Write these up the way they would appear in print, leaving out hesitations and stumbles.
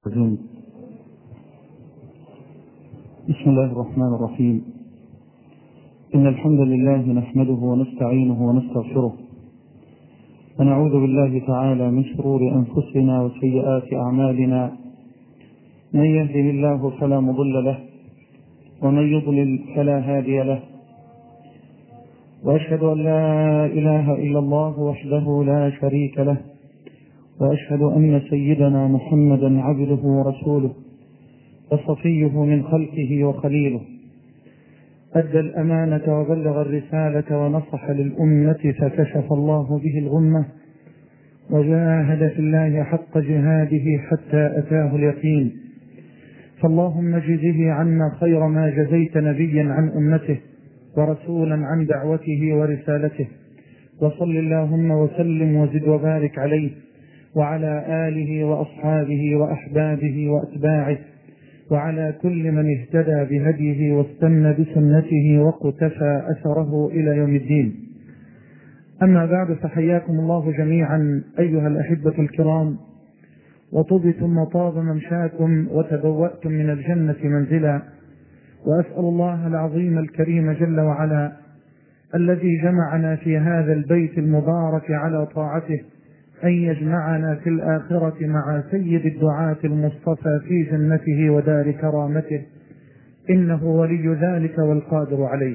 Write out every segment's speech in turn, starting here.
بسم الله الرحمن الرحيم. إن الحمد لله نحمده ونستعينه ونستغفره، ونعوذ بالله تعالى من شرور أنفسنا وسيئات أعمالنا. من يهده الله فلا مضل له، ومن يضلل فلا هادي له. وأشهد أن لا إله إلا الله وحده لا شريك له، وأشهد أن سيدنا محمدا عبده ورسوله وصفيه من خلقه وخليله. أدى الأمانة وبلغ الرسالة ونصح للأمة فكشف الله به الغمة، وجاهد في الله حق جهاده حتى أتاه اليقين. فاللهم اجزه عنا خير ما جزيت نبيا عن أمته ورسولا عن دعوته ورسالته، وصل اللهم وسلم وزد وبارك عليه وعلى آله وأصحابه وأحبابه وأتباعه، وعلى كل من اهتدى بهديه واستنى بسنته واقتفى أثره إلى يوم الدين. أما بعد، فحياكم الله جميعا أيها الأحبة الكرام، وطبتم وطاب ممشاكم وتبوأتم من الجنة منزلا. وأسأل الله العظيم الكريم جل وعلا الذي جمعنا في هذا البيت المبارك على طاعته أن يجمعنا في الآخرة مع سيد الدعاة المصطفى في جنته ودار كرامته، إنه ولي ذلك والقادر عليه.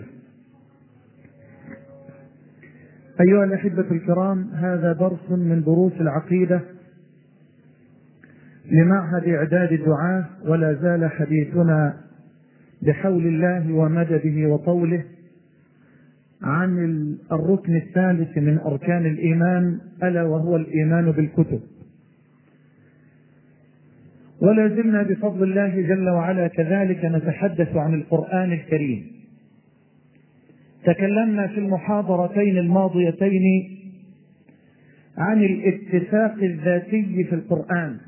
أيها الأحبة الكرام، هذا درس من دروس العقيدة لمعهد إعداد الدعاة، ولا زال حديثنا بحول الله ومدده وطوله عن الركن الثالث من أركان الإيمان، ألا وهو الإيمان بالكتب. ولا زلنا بفضل الله جل وعلا كذلك نتحدث عن القرآن الكريم. تكلمنا في المحاضرتين الماضيتين عن الاتفاق الذاتي في القرآن،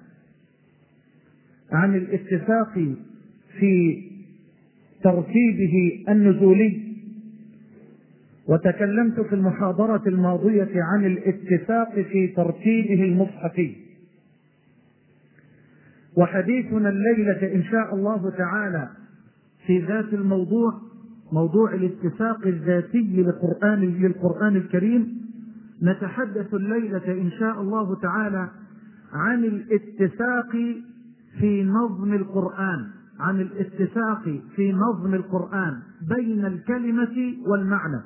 عن الاتفاق في ترتيبه النزولي، وتكلمت في المحاضرة الماضية عن الاتفاق في ترتيبه المصحفي. وحديثنا الليلة إن شاء الله تعالى في ذات الموضوع، موضوع الاتفاق الذاتي للقرآن الكريم. نتحدث الليلة إن شاء الله تعالى عن الاتفاق في نظم القرآن، عن الاتفاق في نظم القرآن بين الكلمة والمعنى،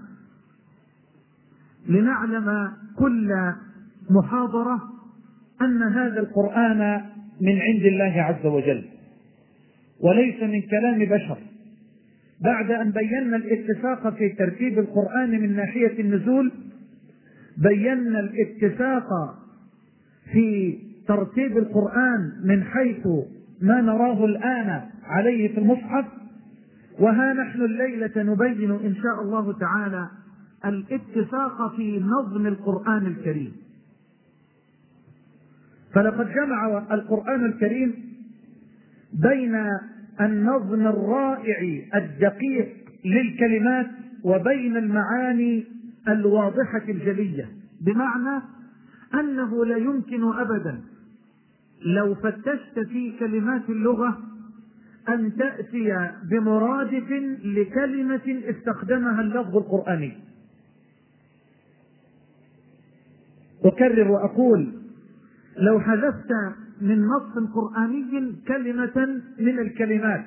لنعلم كل محاضرة أن هذا القرآن من عند الله عز وجل وليس من كلام بشر. بعد أن بينا الاتفاق في ترتيب القرآن من ناحية النزول، بينا الاتفاق في ترتيب القرآن من حيث ما نراه الآن عليه في المصحف. وها نحن الليلة نبين إن شاء الله تعالى الاتفاق في نظم القرآن الكريم. فلقد جمع القرآن الكريم بين النظم الرائع الدقيق للكلمات وبين المعاني الواضحة الجلية، بمعنى أنه لا يمكن أبدا لو فتشت في كلمات اللغة أن تأتي بمرادف لكلمة استخدمها اللفظ القرآني. أكرر وأقول، لو حذفت من نص قرآني كلمة من الكلمات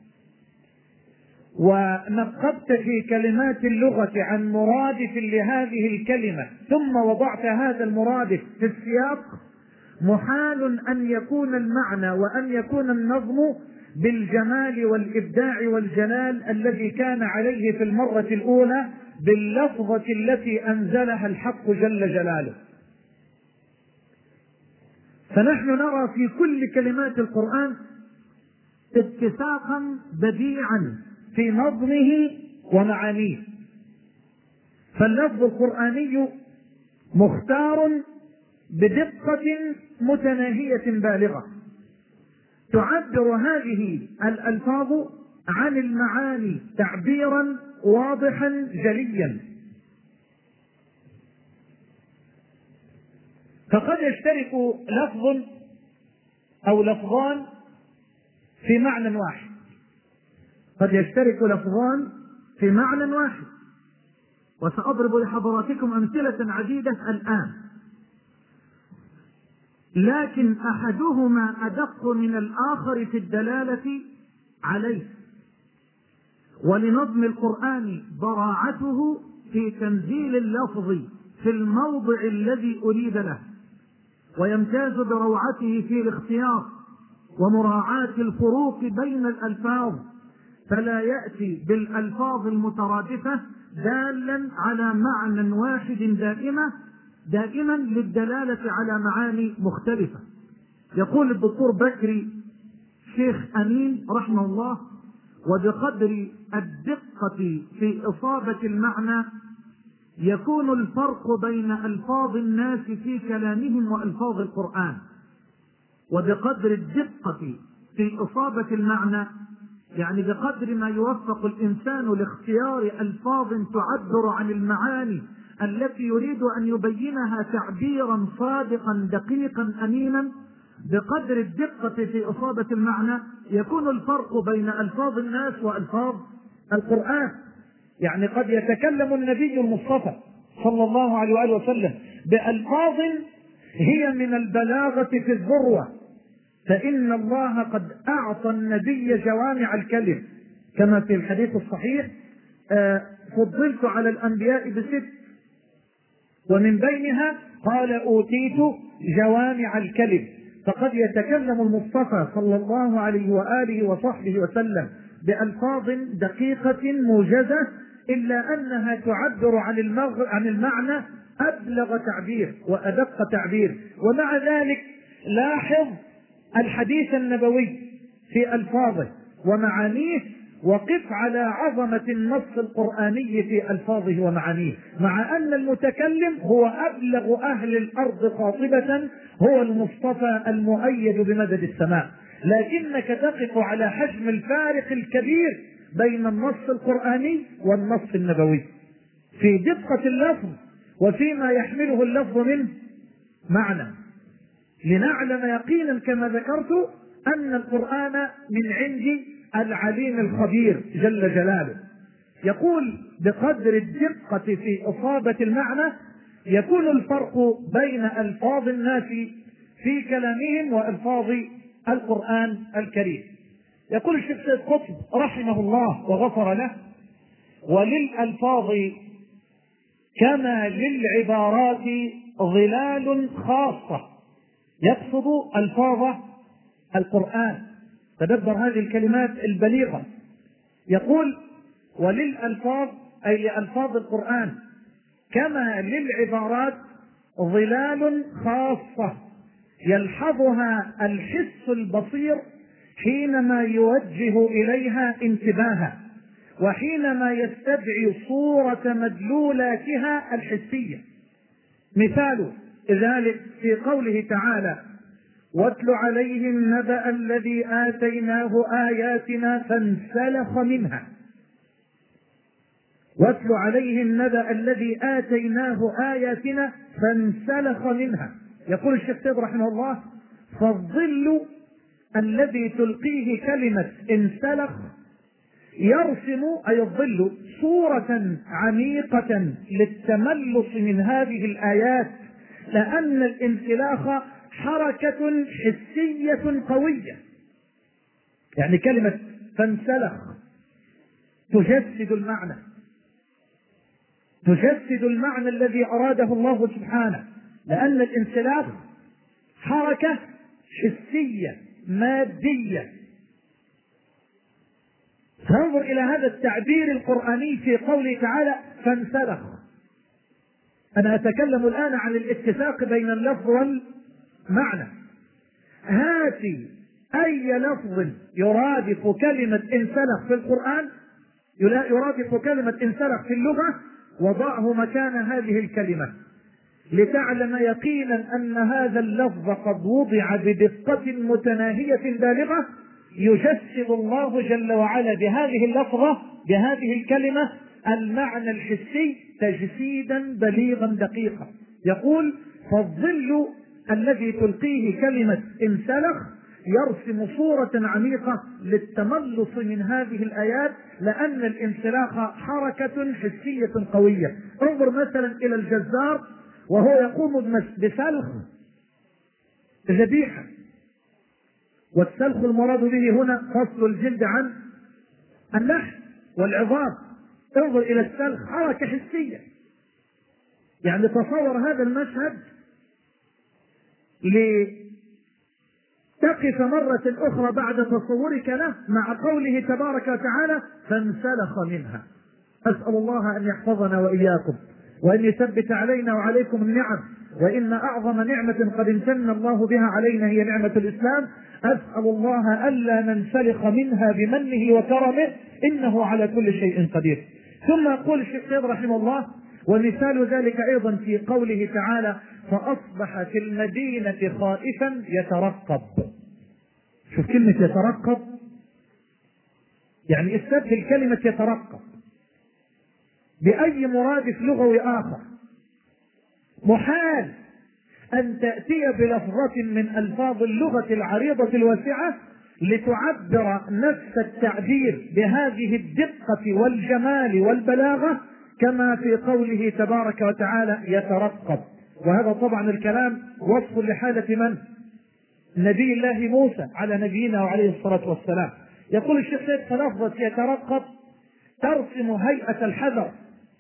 ونقبت في كلمات اللغة عن مرادف لهذه الكلمة ثم وضعت هذا المرادف في السياق، محال أن يكون المعنى وأن يكون النظم بالجمال والإبداع والجلال الذي كان عليه في المرة الأولى باللفظة التي أنزلها الحق جل جلاله. فنحن نرى في كل كلمات القرآن اتفاقا بديعا في نظمه ومعانيه. فاللفظ القرآني مختار بدقة متناهية بالغة، تعبر هذه الألفاظ عن المعاني تعبيرا واضحا جليا. فقد يشترك لفظ أو لفظان في معنى واحد، قد يشترك لفظان في معنى واحد، وسأضرب لحضراتكم أمثلة عديدة الآن، لكن أحدهما أدق من الآخر في الدلالة عليه. ولنظم القرآن براعته في تنزيل اللفظ في الموضع الذي أريد له، ويمتاز بروعته في الاختيار ومراعاة الفروق بين الألفاظ، فلا يأتي بالألفاظ المترادفة دالا على معنى واحد دائما للدلالة على معاني مختلفة. يقول الدكتور بكري شيخ أمين رحمه الله: وبقدر الدقة في إصابة المعنى يكون الفرق بين ألفاظ الناس في كلامهم وألفاظ القرآن. وبقدر الدقة في إصابة المعنى يعني بقدر ما يوفق الإنسان لاختيار ألفاظ تعبر عن المعاني التي يريد أن يبينها تعبيرا صادقا دقيقا أمينا، بقدر الدقة في إصابة المعنى يكون الفرق بين ألفاظ الناس وألفاظ القرآن. يعني قد يتكلم النبي المصطفى صلى الله عليه وآله وسلم بألفاظ هي من البلاغة في الذروة، فإن الله قد أعطى النبي جوامع الكلم، كما في الحديث الصحيح: فضلت على الأنبياء ب6، ومن بينها قال أوتيت جوامع الكلم. فقد يتكلم المصطفى صلى الله عليه وآله وصحبه وسلم بألفاظ دقيقة موجزة، إلا أنها تعبر عن المعنى أبلغ تعبير وأدق تعبير. ومع ذلك لاحظ الحديث النبوي في ألفاظه ومعانيه، وقف على عظمة النص القرآني في ألفاظه ومعانيه، مع أن المتكلم هو أبلغ أهل الأرض قاطبة، هو المصطفى المؤيد بمدد السماء، لكنك تقف على حجم الفارق الكبير بين النص القرآني والنص النبوي في دقة اللفظ وفيما يحمله اللفظ من معنى، لنعلم يقينا كما ذكرت أن القرآن من عند العليم الخبير جل جلاله. يقول: بقدر الدقة في إصابة المعنى يكون الفرق بين ألفاظ الناس في كلامهم وألفاظ القرآن الكريم. يقول الشيخ سيد قطب رحمه الله وغفر له: وللألفاظ كما للعبارات ظلال خاصة، يقصد ألفاظ القرآن. تدبر هذه الكلمات البليغة. يقول: وللألفاظ أي لألفاظ القرآن كما للعبارات ظلال خاصة يلحظها الحس البصير حينما يوجه إليها انتباهه، وحينما يستدعي صورة مدلولاتها الحسية. مثال ذلك في قوله تعالى: واتل عليهم نبأ الذي آتيناه آياتنا فانسلخ منها. واتل عليهم نبأ الذي آتيناه آياتنا فانسلخ منها. يقول الشيخ سيد رحمه الله: فالظل الذي تلقيه كلمة انسلخ يرسم أي الظل صورة عميقة للتملص من هذه الآيات، لأن الانسلاخ حركة حسية قوية. يعني كلمة فانسلخ تجسد المعنى الذي أراده الله سبحانه، لأن الانسلاخ حركة حسية مادية. فانظر إلى هذا التعبير القرآني في قوله تعالى فانسلخ. أنا أتكلم الآن عن الاتفاق بين اللفظ والمعنى. هاتي أي لفظ يرادف كلمة انسلخ في القرآن، يرادف كلمة انسلخ في اللغة، وضعه مكان هذه الكلمة لتعلم يقينا أن هذا اللفظ قد وضع بدقة متناهية بالغة، يجسد الله جل وعلا بهذه اللفظة بهذه الكلمة المعنى الحسي تجسيدا بليغا دقيقا. يقول: فالظل الذي تلقيه كلمة انسلخ يرسم صورة عميقة للتملص من هذه الآيات، لأن الانسلاخ حركة حسية قوية. انظر مثلا إلى الجزار وهو يقوم بسلخ ذبيحة، والسلخ المراد به هنا فصل الجلد عن اللحم والعظام. انظر إلى السلخ، حركة حسية. يعني تصور هذا المشهد لتقف مرة أخرى بعد تصورك له مع قوله تبارك وتعالى فانسلخ منها. أسأل الله أن يحفظنا وإياكم وأن يثبت علينا وعليكم النعم، وإن أعظم نعمة قد امتن الله بها علينا هي نعمة الإسلام. أسأل الله ألا ننسلخ منها بمنه وكرمه، إنه على كل شيء قدير. ثم يقول الشيخ سيد رحمه الله: ومثال ذلك أيضا في قوله تعالى فأصبح في المدينة خائفا يترقب. شوف كلمة يترقب، يعني استبدل كلمة يترقب بأي مرادف لغوي آخر. محال أن تأتي بلفظة من ألفاظ اللغة العريضة الواسعة لتعبر نفس التعبير بهذه الدقة والجمال والبلاغة كما في قوله تبارك وتعالى يترقب. وهذا طبعا الكلام وصف لحالة من؟ نبي الله موسى على نبينا وعليه الصلاة والسلام. يقول الشيخ سيد: فلفظة يترقب ترسم هيئة الحذر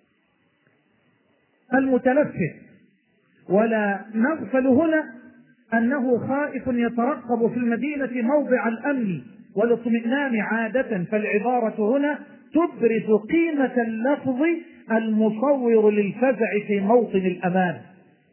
المتلفت، ولا نغفل هنا أنه خائف يترقب في المدينة موضع الأمن والاطمئنان عادة. فالعبارة هنا تبرز قيمة اللفظ المصور للفزع في موطن الأمان.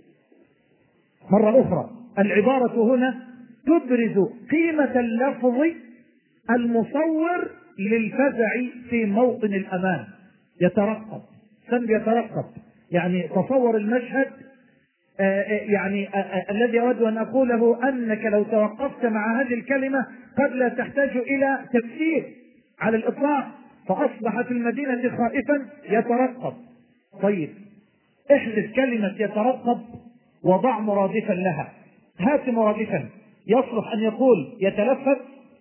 مرة أخرى، العبارة هنا تبرز قيمة اللفظ المصور للفزع في موطن الأمان. يترقب، سن يترقب، يعني تصور المشهد. يعني الذي أود أن أقوله أنك لو توقفت مع هذه الكلمة قد لا تحتاج إلى تفسير على الإطلاق. فأصبح في المدينة خائفا يترقب. طيب، احذف كلمة يترقب وضع مرادفا لها. هات مرادفا يصلح أن يقول يتلفت.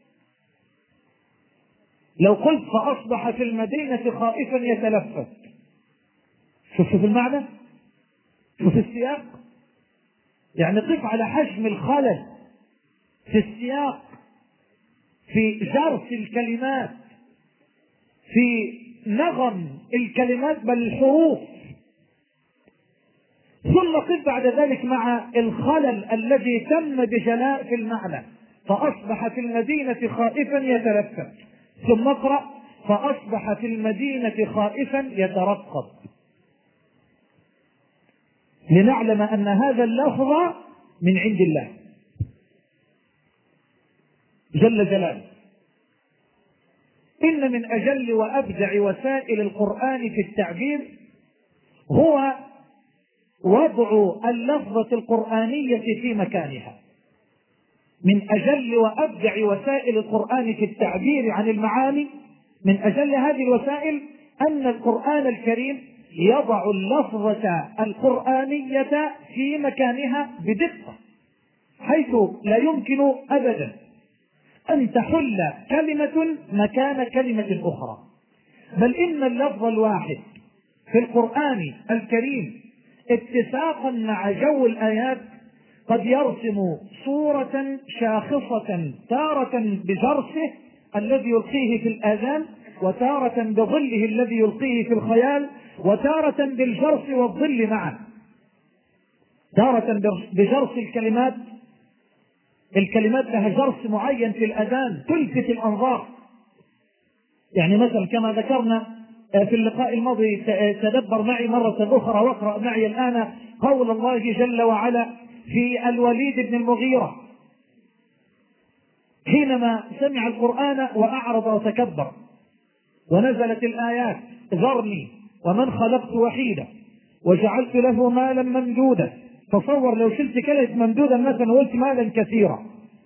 لو قلت فأصبح في المدينة خائفا يتلفت، شوف المعنى، شوف السياق. يعني قف على حجم الخلل في السياق، في جرس الكلمات، في نغم الكلمات بل الحروف. ثم قف بعد ذلك مع الخلل الذي تم بجلاء في المعنى. فأصبح في المدينة خائفا يتلفت. ثم اقرأ فأصبح في المدينة خائفا يترقب، لنعلم أن هذا اللفظ من عند الله جل جلاله. إن من أجل وأبدع وسائل القرآن في التعبير هو وضع اللفظة القرآنية في مكانها. من أجل وأبدع وسائل القرآن في التعبير عن المعاني، من أجل هذه الوسائل أن القرآن الكريم يضع اللفظة القرآنية في مكانها بدقة، حيث لا يمكن أبدا أن تحل كلمة مكان كلمة أخرى. بل إن اللفظ الواحد في القرآن الكريم اتساقا مع جو الآيات قد يرسم صورة شاخصة، تارة بجرسه الذي يلقيه في الآذان، وتارة بظله الذي يلقيه في الخيال، وتارة بالجرس والظل معا. تارة بجرس الكلمات لها جرس معين في الأذان تلفت الأنظار. يعني مثلا كما ذكرنا في اللقاء الماضي، تدبر معي مرة أخرى واقرأ معي الآن قول الله جل وعلا في الوليد بن المغيرة حينما سمع القرآن وأعرض وتكبر، ونزلت الآيات ذرني ومن خلقت وحيدا وجعلت له مالا ممدودا. تصور لو شلت كلمة ممدودا مثلا وقلت مالا كثيرا،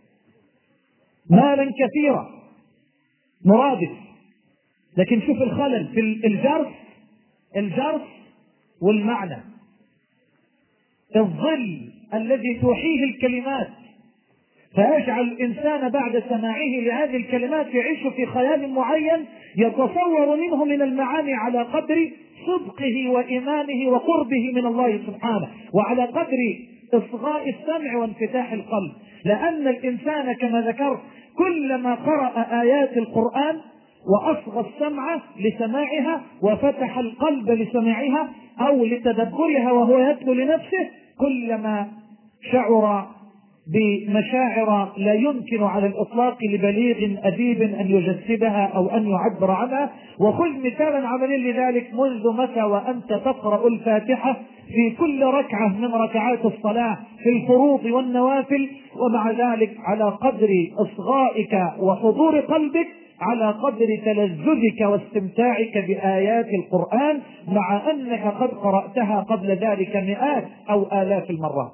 مالا كثيرا مرادف. لكن شوف الخلل في الجرس والمعنى، الظل الذي توحيه الكلمات فيجعل الإنسان بعد سماعه لهذه الكلمات يعيش في خيال معين يتصور منه من المعاني على قدر صدقه وإيمانه وقربه من الله سبحانه، وعلى قدر إصغاء السمع وانفتاح القلب. لأن الإنسان كما ذكرت كلما قرأ آيات القرآن وأصغى السمع لسماعها وفتح القلب لسماعها أو لتدبرها وهو يتلو لنفسه، كلما شعر بمشاعر لا يمكن على الإطلاق لبليغ أديب أن يجسدها أو أن يعبر عنها. وخذ مثالا عمليا لذلك: منذ متى وأنت تقرأ الفاتحة في كل ركعة من ركعات الصلاة في الفروض والنوافل، ومع ذلك على قدر إصغائك وحضور قلبك، على قدر تلذذك واستمتاعك بآيات القرآن، مع أنك قد قرأتها قبل ذلك مئات أو آلاف المرات.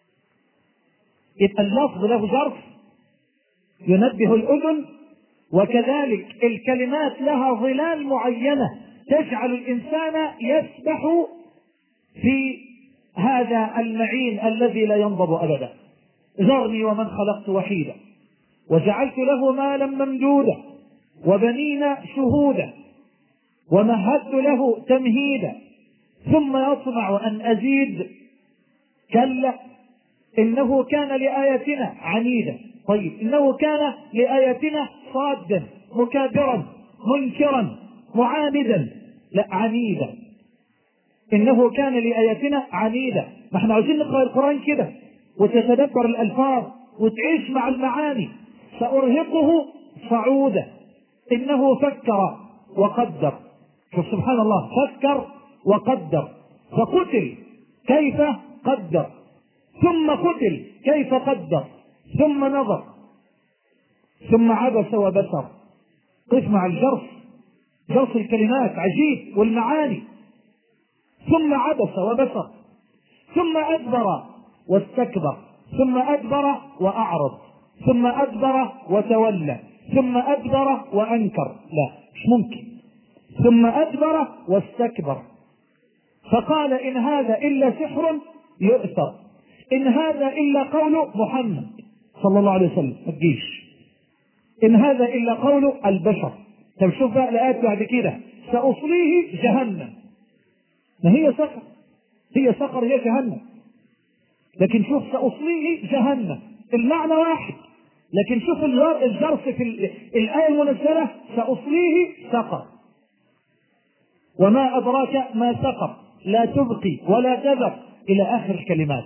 يبقى اللفظ له ظرف ينبه الأذن، وكذلك الكلمات لها ظلال معينة تجعل الإنسان يسبح في هذا المعين الذي لا ينضب أبدا. ذرني ومن خلقت وحيدا وجعلت له مالا ممدودا وبنين شهودا ومهدت له تمهيدا ثم يطمع أن أزيد كلا إنه كان لآياتنا عنيدا. طيب، إنه كان لآياتنا صادا مكابرا منكرا معاندا، لا عنيدا. إنه كان لآياتنا عنيدا. ما احنا عاوزين نقرأ القرآن كده وتتدبر الألفاظ وتعيش مع المعاني. سأرهقه صعودا إنه فكر وقدر. شوف سبحان الله، فكر وقدر، فقتل كيف قدر، ثم قتل كيف قدر، ثم نظر، ثم عبس وبصر. قف مع الجرس، جرس الكلمات عجيب والمعاني. ثم عبس وبصر، ثم أدبر واستكبر، ثم أدبر وأعرض، ثم أدبر وتولى، ثم أدبر وأنكر. لا، مش ممكن. ثم أدبر واستكبر، فقال إن هذا إلا سحر يؤثر، إن هذا إلا قول محمد صلى الله عليه وسلم. ما تجيش إن هذا إلا قول البشر. طب شوف بقى الآيات بعد كده: سأصليه جهنم. ما هي سقر، هي سقر، هي جهنم. لكن شوف سأصليه جهنم، المعنى واحد، لكن شوف الجرس في الآية المنزلة: سأصليه سقر. وما أدراك ما سقر، لا تبقي ولا تذر، إلى آخر الكلمات.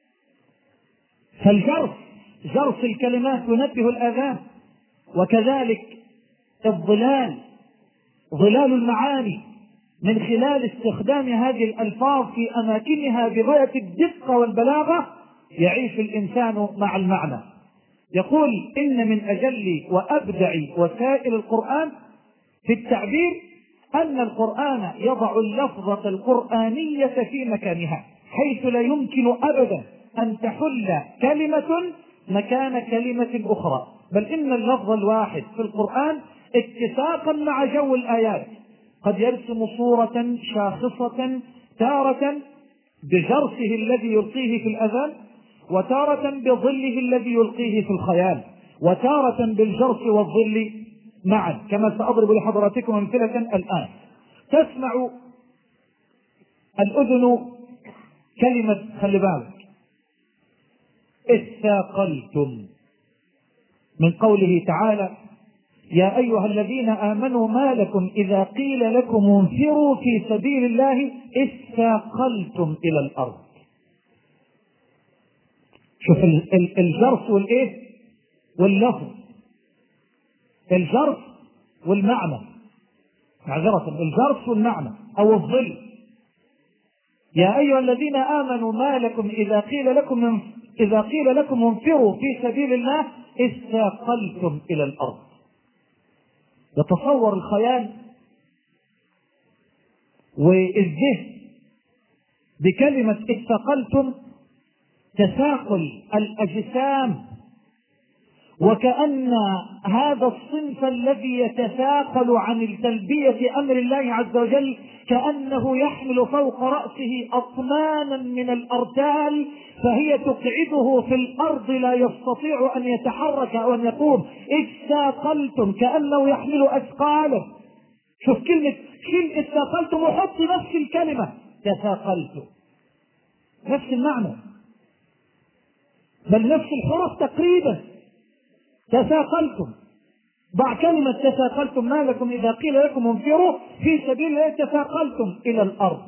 فالجرس، جرس الكلمات ينبه الآذان. وكذلك الظلال، ظلال المعاني، من خلال استخدام هذه الألفاظ في أماكنها بغاية الدقة والبلاغة يعيش الإنسان مع المعنى. يقول: إن من أجل وأبدع وسائل القرآن في التعبير أن القرآن يضع اللفظة القرآنية في مكانها، حيث لا يمكن أبدا أن تحل كلمة مكان كلمة أخرى، بل إن اللفظ الواحد في القرآن اتفاقا مع جو الآيات قد يرسم صورة شاخصة، تارة بجرسه الذي يلقيه في الأذان، وتارة بظله الذي يلقيه في الخيال، وتارة بالجرس والظل معا، كما سأضرب لحضراتكم أمثلة الآن. تسمع الأذن كلمة، خلي بالك، اثاقلتم، من قوله تعالى: يا أيها الذين آمنوا ما لكم إذا قيل لكم انفروا في سبيل الله اثاقلتم إلى الأرض. شوف الجرس والإيه واللفظ، الجرس والمعنى، معذرة، الجرس والمعنى أو الظل. يا أيها الذين آمنوا ما لكم إذا قيل لكم انفروا في سبيل الله اثاقلتم إلى الأرض. يتصور الخيال والذهن بكلمة اثاقلتم تثاقل الأجسام وكأن هذا الصنف الذي يتثاقل عن تلبية أمر الله عز وجل كأنه يحمل فوق رأسه أطنانا من الأرتال، فهي تقعده في الأرض لا يستطيع أن يتحرك أو أن يقوم. اثاقلتم، كأنه يحمل أثقالا. شوف كلمة شيل اثاقلتم وحط نفس الكلمة تثاقلتم، نفس المعنى، بل نفس الحروف تقريبا. تثاقلتم، ضع كلمة تثاقلتم، ما لكم إذا قيل لكم انفروا في سبيل الله تثاقلتم إلى الأرض.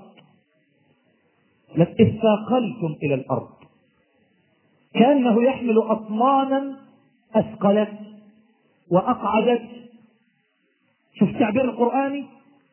اثاقلتم إلى الأرض، كأنه يحمل أطنانا أثقلت وأقعدت. شوف التعبير القرآني،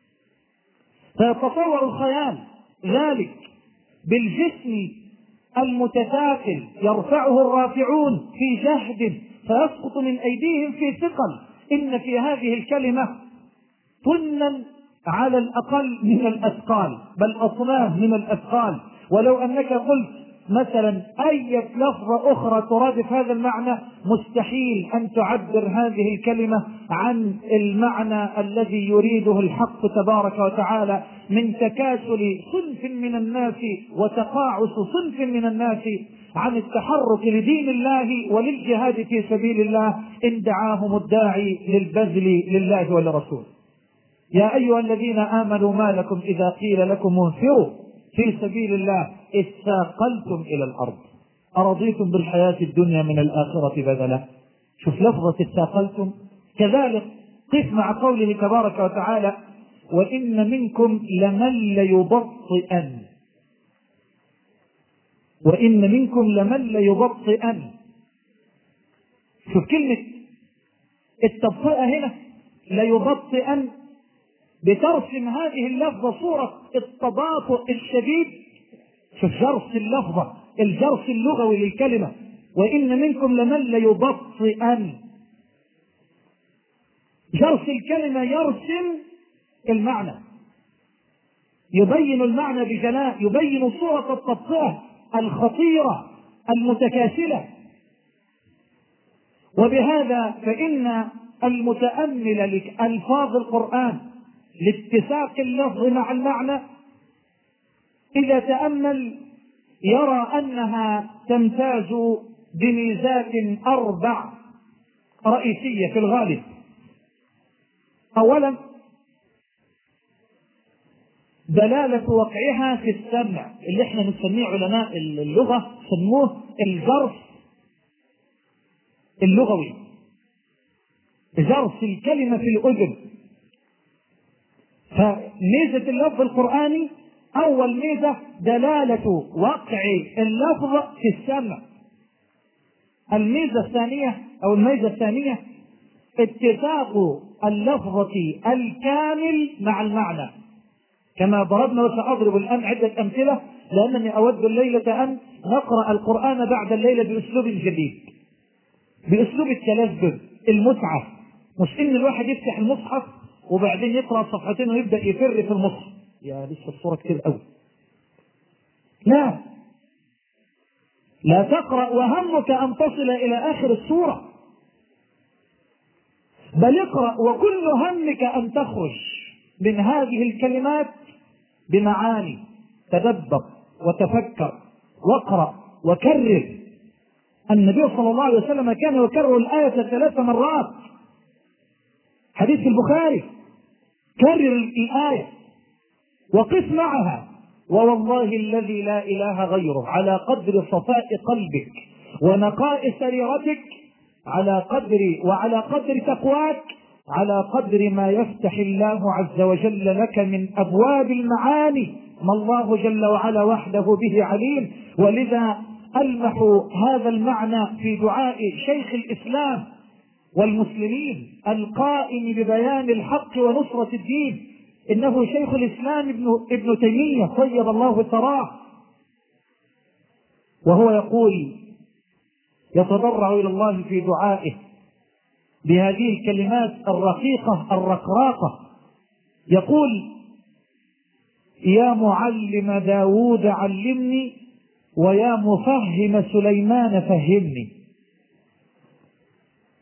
فيتصور الخيال ذلك بالجسم المتثاقل يرفعه الرافعون في جهد فيسقط من أيديهم في ثقل. إن في هذه الكلمة طنا على الأقل من الأثقال، بل أطنان من الأثقال. ولو أنك قلت مثلا أي لفظة أخرى ترادف هذا المعنى، مستحيل أن تعبر هذه الكلمة عن المعنى الذي يريده الحق تبارك وتعالى من تكاسل صنف من الناس وتقاعس صنف من الناس عن التحرك لدين الله وللجهاد في سبيل الله إن دعاهم الداعي للبذل لله ولرسوله. يا أيها الذين آمنوا ما لكم إذا قيل لكم انفروا في سبيل الله اثاقلتم إلى الأرض أرضيتم بالحياة الدنيا من الآخرة بدلا. شوف لفظة اثاقلتم. كذلك قف مع قوله تبارك وتعالى وإن منكم لمن ليبطئن، وإن منكم لمن ليبطئن. شوف كلمة التبطئة هنا ليبطئن، بترسم هذه اللفظة صورة التباطؤ الشديد. شوف جرس اللفظة، الجرس اللغوي للكلمة، وإن منكم لمن ليبطئن. جرس الكلمة يرسم المعنى، يبين المعنى بجلاء، يبين صورة التبطئة الخطيرة المتكاسلة. وبهذا فإن المتأمل لألفاظ القرآن لاتساق اللفظ مع المعنى إذا تأمل يرى أنها تمتاز بميزات 4 رئيسية في الغالب. أولا دلالة وقعها في السمع، اللي احنا نسميه علماء اللغة سموه الجرس اللغوي، جرس الكلمة في الأذن. فميزة اللفظ القرآني أول ميزة دلالة وقع اللفظ في السمع. الميزة الثانية اتفاق اللفظة الكامل مع المعنى، كما ضربنا وسأضرب الآن عدة أمثلة، لأنني أود الليلة أن نقرأ القرآن بعد الليلة بأسلوب جديد، بأسلوب التلذذ المتعة، مش إن الواحد يفتح المصحف وبعدين يقرأ صفحتين ويبدأ يفر في المصحف، يا لسه الصورة كتير قوي. لا تقرأ وهمك أن تصل إلى آخر السورة، بل اقرأ وكل همك أن تخرج من هذه الكلمات بمعاني. تدبر وتفكر واقرأ وكرر. النبي صلى الله عليه وسلم كان يكرر الآية 3 مرات، حديث البخاري. كرر الآية وقف معها، ووالله الذي لا إله غيره على قدر صفاء قلبك ونقاء سريرتك، وعلى قدر تقواك، على قدر ما يفتح الله عز وجل لك من أبواب المعاني ما الله جل وعلا وحده به عليم. ولذا ألمح هذا المعنى في دعاء شيخ الإسلام والمسلمين القائم ببيان الحق ونصرة الدين، إنه شيخ الإسلام ابن تيمية طيب الله ثراه، وهو يقول يتضرع إلى الله في دعائه بهذه الكلمات الرقيقة الرقراقة، يقول يا معلم داود علمني ويا مفهم سليمان فهمني.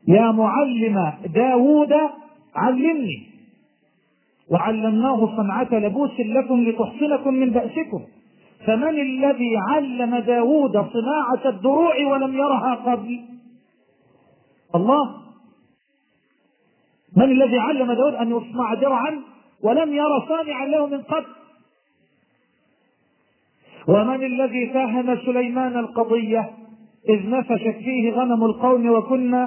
يا معلم داود علمني، وعلمناه صنعة لبوس لكم لتحصنكم من بأسكم. فمن الذي علم داود صناعة الدروع ولم يرها قبل؟ الله. من الذي علم داود أن يصنع درعا ولم يرى صانعا له من قبل؟ ومن الذي فهم سليمان القضية إذ نفشت فيه غنم القوم وكنا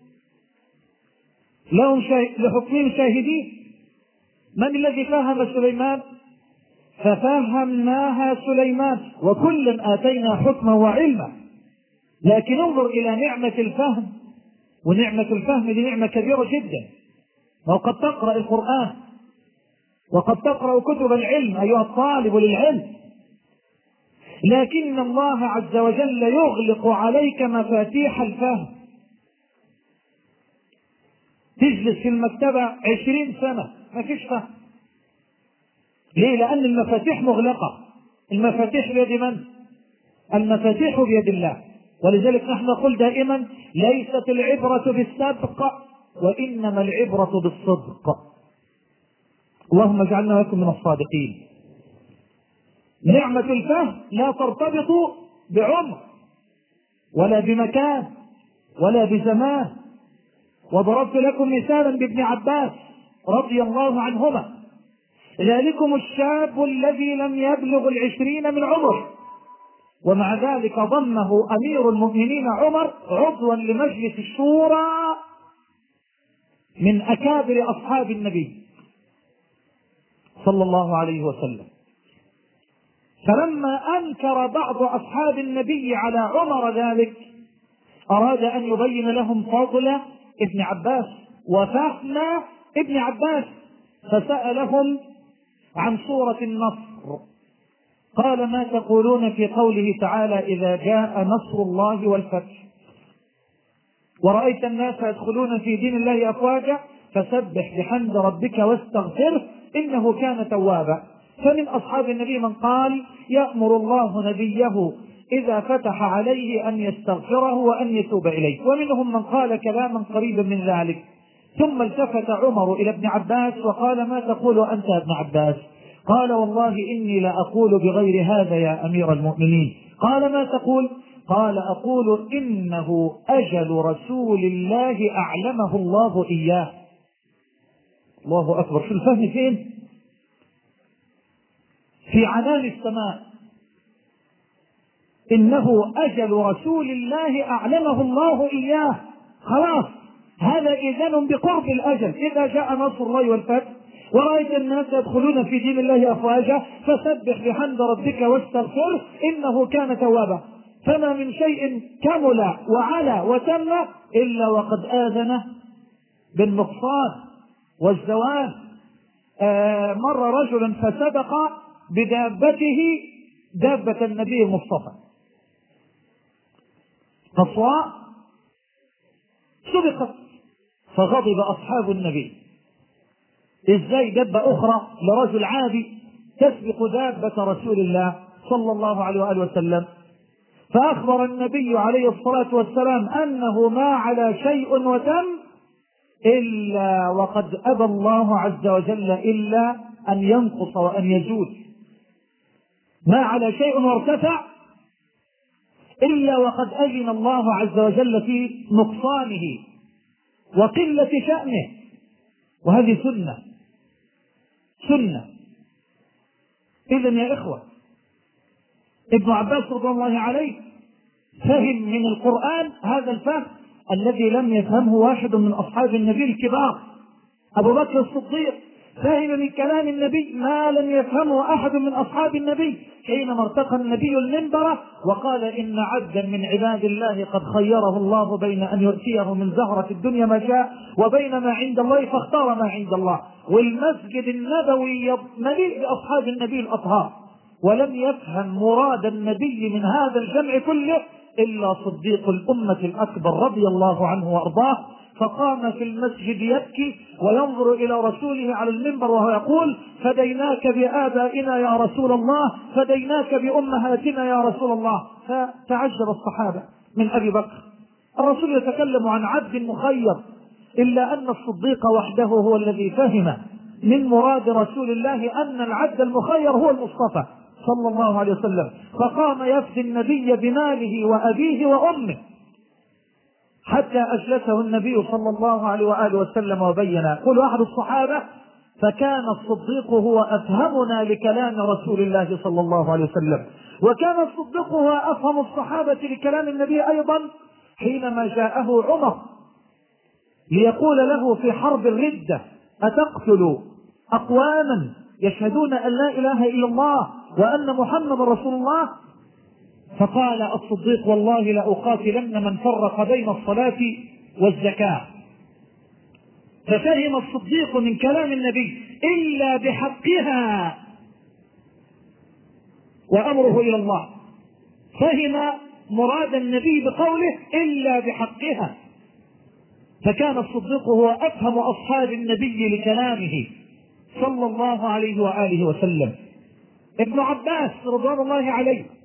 لحكمهم شاهدين؟ من الذي فهم سليمان؟ ففهمناها سليمان وكلا آتينا حكما وعلما. لكن انظر إلى نعمة الفهم، ونعمة الفهم دي نعمة كبيرة جدا. وقد تقرأ القرآن وقد تقرأ كتب العلم أيها الطالب للعلم، لكن الله عز وجل يغلق عليك مفاتيح الفهم. تجلس في المكتبة 20 سنة ما فيش فهم. ليه؟ لأن المفاتيح مغلقة. المفاتيح بيد من؟ المفاتيح بيد الله. ولذلك نحن نقول دائما ليست العبرة بالسبق وإنما العبرة بالصدق. اللهم اجعلنا لكم من الصادقين. نعمة الفهم لا ترتبط بعمر ولا بمكان ولا بزمان. وضربت لكم مثالا بابن عباس رضي الله عنهما، ذلكم الشاب الذي لم يبلغ 20 من عمره، ومع ذلك ضمه أمير المؤمنين عمر عضوا لمجلس الشورى من أكابر أصحاب النبي صلى الله عليه وسلم. فلما أنكر بعض أصحاب النبي على عمر ذلك أراد أن يبين لهم فضل ابن عباس وفهم ابن عباس، فسألهم عن سورة النصر. قال: ما تقولون في قوله تعالى: إذا جاء نصر الله والفتح ورأيت الناس يدخلون في دين الله أفواجا فسبح بحمد ربك واستغفره إنه كان توابا. فمن أصحاب النبي من قال: يأمر الله نبيه إذا فتح عليه أن يستغفره وأن يتوب إليه. ومنهم من قال كلاما قريبا من ذلك. ثم التفت عمر إلى ابن عباس وقال: ما تقول أنت يا ابن عباس؟ قال: والله إني لأقول بغير هذا يا أمير المؤمنين. قال: ما تقول؟ قال: أقول إنه أجل رسول الله أعلمه الله إياه. الله أكبر. شو الفهم فين؟ في عنان السماء. إنه أجل رسول الله أعلمه الله إياه. خلاص، هذا إذن بقرب الأجل. إذا جاء نصر الله والفتح ورأيت الناس يدخلون في دين الله أفواجا فسبح بحمد ربك واستغفره إنه كان توابا. فما من شيء كمل وعلى وتم إلا وقد آذن بالنقصان والزوال. مر رجل فسبق بدابته دابة النبي المصطفى قصواء، سبقت فغضب أصحاب النبي. إزاي دابة أخرى لرجل عادي تسبق دابة رسول الله صلى الله عليه وآله وسلم؟ فأخبر النبي عليه الصلاة والسلام أنه ما على شيء وتم إلا وقد أبى الله عز وجل إلا أن ينقص وأن يزول. ما على شيء وارتفع إلا وقد أذن الله عز وجل في نقصانه وقلة شأنه. وهذه سنة. إذن يا إخوة، ابن عباس رضي الله عليه فهم من القرآن هذا الفهم الذي لم يفهمه واحد من أصحاب النبي الكبار. أبو بكر الصديق فهم من كلام النبي ما لم يفهمه أحد من أصحاب النبي حينما ارتقى النبي المنبر وقال: إن عبدا من عباد الله قد خيره الله بين أن يؤتيه من زهرة الدنيا ما شاء وبين ما عند الله فاختار ما عند الله. والمسجد النبوي مليء بأصحاب النبي الأطهار، ولم يفهم مراد النبي من هذا الجمع كله إلا صديق الأمة الأكبر رضي الله عنه وأرضاه. فقام في المسجد يبكي وينظر إلى رسوله على المنبر وهو يقول: فديناك بآبائنا يا رسول الله، فديناك بأمهاتنا يا رسول الله. فتعجب الصحابة من أبي بكر الرسول يتكلم عن عبد مخير، إلا أن الصديق وحده هو الذي فهم من مراد رسول الله أن العبد المخير هو المصطفى صلى الله عليه وسلم، فقام يفدي النبي بماله وأبيه وأمه حتى أجلسه النبي صلى الله عليه وآله وسلم وبين. يقول أحد الصحابة: فكان الصديق هو أفهمنا لكلام رسول الله صلى الله عليه وسلم. وكان الصديق هو أفهم الصحابة لكلام النبي أيضا حينما جاءه عمر ليقول له في حرب الردة: أتقتل أقواما يشهدون أن لا إله إلا الله وأن محمد رسول الله؟ فقال الصديق: والله لأقاتلن من فرق بين الصلاة والزكاة. ففهم الصديق من كلام النبي إلا بحقها وأمره إلى الله، فهم مراد النبي بقوله إلا بحقها، فكان الصديق هو أفهم أصحاب النبي لكلامه صلى الله عليه وآله وسلم. ابن عباس رضوان الله عليه